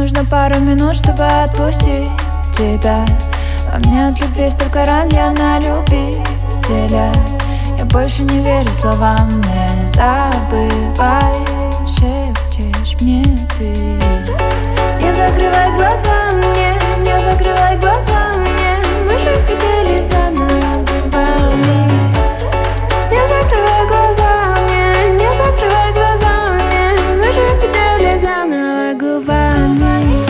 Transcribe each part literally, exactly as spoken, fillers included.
нужно пару минут, чтобы отпустить тебя. Во мне от любви столько ран, я на любителя. Я больше не верю словам, не забывай, шепчешь мне ты. Не закрывай глаза мне, не закрывай глаза мне, мы же хотели заново губами. Не закрывай глаза мне, не закрывай глаза мне, мы же хотели заново губами.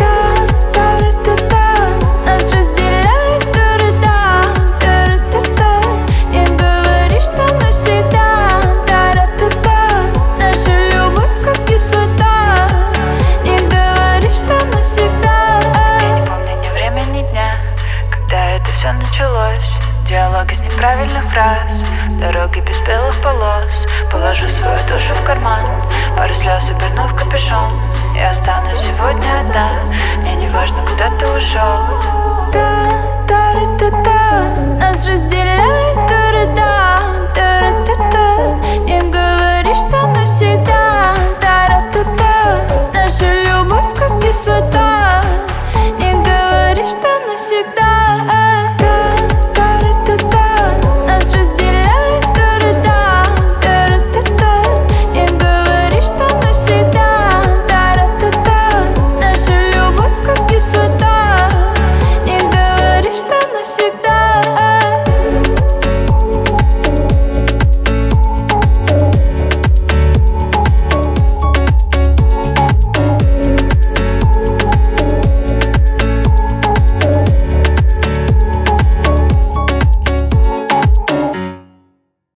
Нас разделяют города, та-ра-та-та. Не говори, что навсегда, та-ра-та-та. Наша любовь как кислота, не говори, что навсегда. Я не помню ни время, ни дня, когда это все началось. Диалог из неправильных фраз, дороги без белых полос. Положу свою душу в карман, пару слез оберну в капюшон. Я останусь сегодня одна, мне не важно, куда ты ушел.